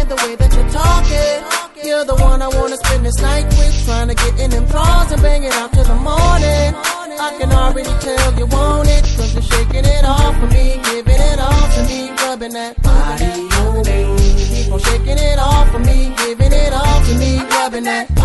the way that you're talking. You're the one I wanna spend this night with, trying to get in them drawers and bang it out till the morning. I can already tell you want it, cause you're shaking it off for me, giving it all to me, rubbing that body on me. Keep on shaking it off for me, giving it all to me, rubbing that